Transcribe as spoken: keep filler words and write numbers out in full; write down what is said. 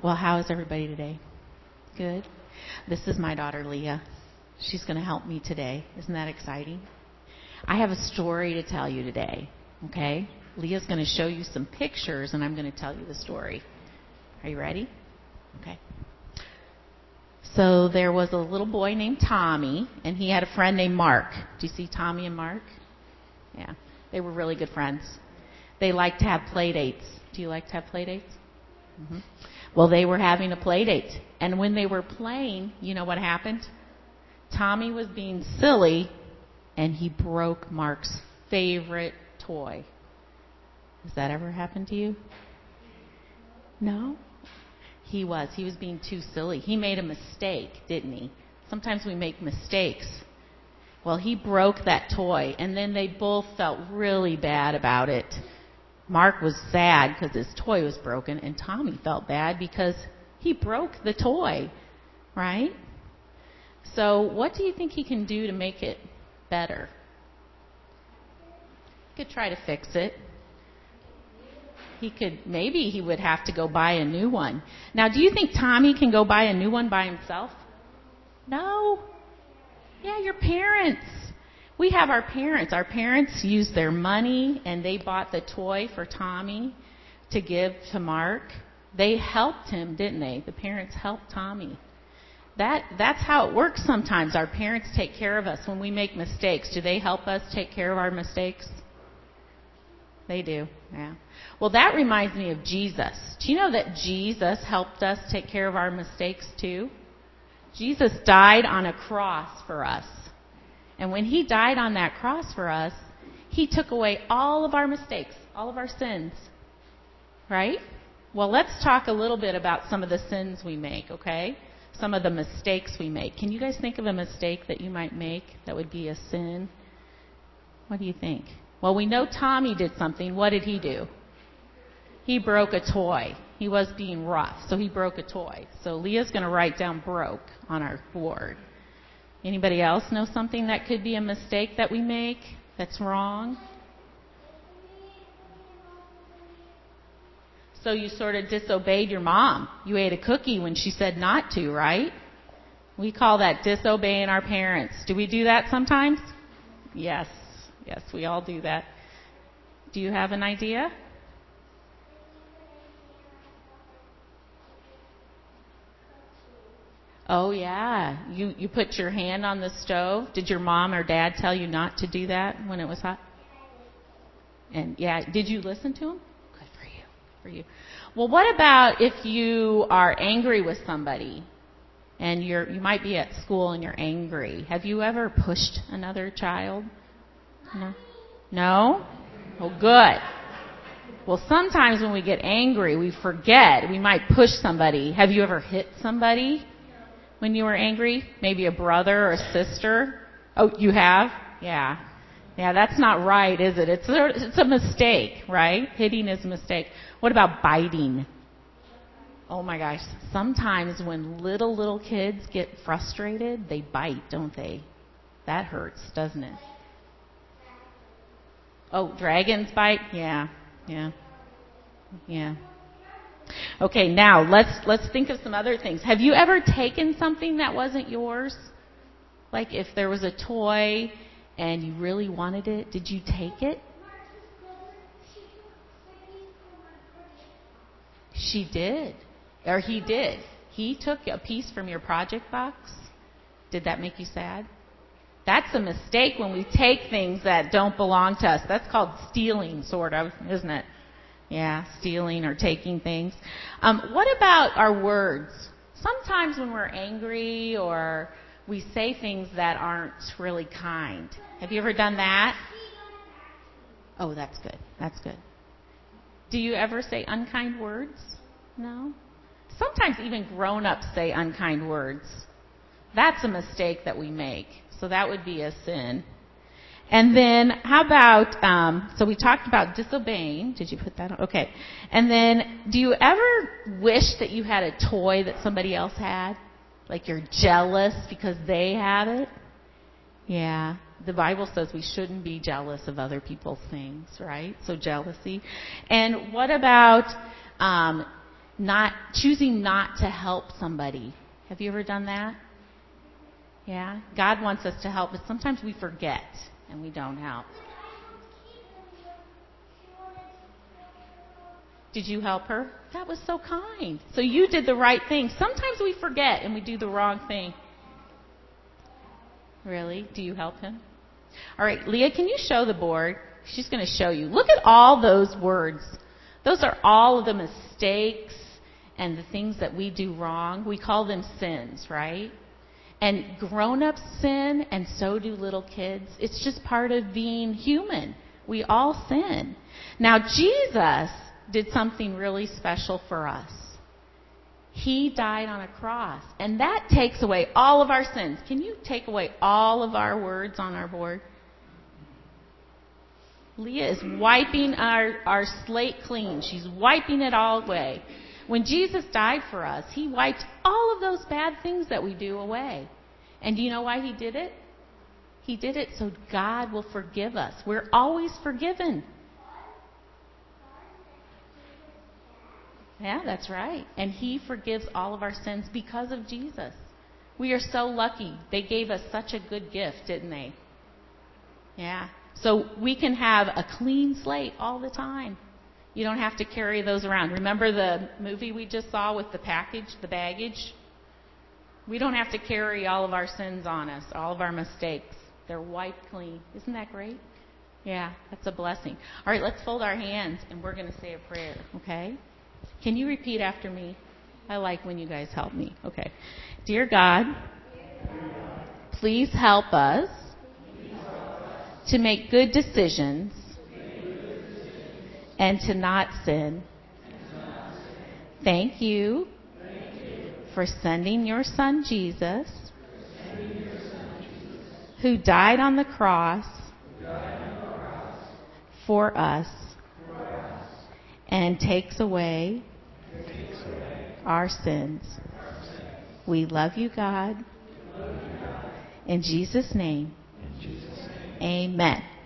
Well, how is everybody today? Good. This is my daughter, Leah. She's going to help me today. Isn't that exciting? I have a story to tell you today, okay? Leah's going to show you some pictures, and I'm going to tell you the story. Are you ready? Okay. So there was a little boy named Tommy, and he had a friend named Mark. Do you see Tommy and Mark? Yeah. They were really good friends. They liked to have play dates. Do you like to have play dates? Mm-hmm. Well, they were having a play date. And when they were playing, you know what happened? Tommy was being silly, and he broke Mark's favorite toy. Has that ever happened to you? No? He was. He was being too silly. He made a mistake, didn't he? Sometimes we make mistakes. Well, he broke that toy, and then they both felt really bad about it. Mark was sad because his toy was broken, and Tommy felt bad because he broke the toy, right? So what do you think he can do to make it better? He could try to fix it. He could, maybe he would have to go buy a new one. Now, do you think Tommy can go buy a new one by himself? No. Yeah, your parents. We have our parents. Our parents used their money, and they bought the toy for Tommy to give to Mark. They helped him, didn't they? The parents helped Tommy. That that's how it works sometimes. Our parents take care of us when we make mistakes. Do they help us take care of our mistakes? They do, yeah. Well, that reminds me of Jesus. Do you know that Jesus helped us take care of our mistakes too? Jesus died on a cross for us. And when he died on that cross for us, he took away all of our mistakes, all of our sins. Right? Well, let's talk a little bit about some of the sins we make, okay? Some of the mistakes we make. Can you guys think of a mistake that you might make that would be a sin? What do you think? Well, we know Tommy did something. What did he do? He broke a toy. He was being rough, so he broke a toy. So Leah's going to write down broke on our board. Anybody else know something that could be a mistake that we make that's wrong? So you sort of disobeyed your mom. You ate a cookie when she said not to, right? We call that disobeying our parents. Do we do that sometimes? Yes. Yes, we all do that. Do you have an idea? Oh, yeah. You you put your hand on the stove. Did your mom or dad tell you not to do that when it was hot? And, yeah, did you listen to them? Good for you. Good for you. Well, what about if you are angry with somebody and you're you might be at school and you're angry? Have you ever pushed another child? No? No? Oh, good. Well, sometimes when we get angry, we forget. We might push somebody. Have you ever hit somebody when you were angry? Maybe a brother or a sister? Oh, you have? Yeah. Yeah, that's not right, is it? It's a, it's a mistake, right? Hitting is a mistake. What about biting? Oh, my gosh. Sometimes when little, little kids get frustrated, they bite, don't they? That hurts, doesn't it? Oh, dragons bite? Yeah, yeah, yeah. Okay, now let's let's think of some other things. Have you ever taken something that wasn't yours? Like if there was a toy and you really wanted it, did you take it? She did, or he did. He took a piece from your project box. Did that make you sad? That's a mistake when we take things that don't belong to us. That's called stealing, sort of, isn't it? Yeah, stealing or taking things. Um, what about our words? Sometimes when we're angry or we say things that aren't really kind. Have you ever done that? Oh, that's good. That's good. Do you ever say unkind words? No? Sometimes even grown-ups say unkind words. That's a mistake that we make. So that would be a sin. And then how about, um, so we talked about disobeying. Did you put that on? Okay. And then do you ever wish that you had a toy that somebody else had? Like you're jealous because they have it? Yeah. The Bible says we shouldn't be jealous of other people's things, right? So jealousy. And what about um, not choosing not to help somebody. Have you ever done that? Yeah? God wants us to help, but sometimes we forget and we don't help. Did you help her? That was so kind. So you did the right thing. Sometimes we forget and we do the wrong thing. Really? Do you help him? All right, Leah, can you show the board? She's going to show you. Look at all those words. Those are all of the mistakes and the things that we do wrong. We call them sins, right? And grown-ups sin, and so do little kids. It's just part of being human. We all sin. Now, Jesus did something really special for us. He died on a cross, and that takes away all of our sins. Can you take away all of our words on our board? Leah is wiping our, our slate clean. She's wiping it all away. When Jesus died for us, he wiped all of those bad things that we do away. And do you know why he did it? He did it so God will forgive us. We're always forgiven. Yeah, that's right. And he forgives all of our sins because of Jesus. We are so lucky. They gave us such a good gift, didn't they? Yeah. So we can have a clean slate all the time. You don't have to carry those around. Remember the movie we just saw with the package, the baggage? We don't have to carry all of our sins on us, all of our mistakes. They're wiped clean. Isn't that great? Yeah, that's a blessing. All right, let's fold our hands and we're going to say a prayer, okay? Can you repeat after me? I like when you guys help me. Okay. Dear God, please help us to make good decisions and to not sin. Thank you for sending your son Jesus, who died on the cross for us and takes away our sins. We love you, God. In Jesus' name, amen.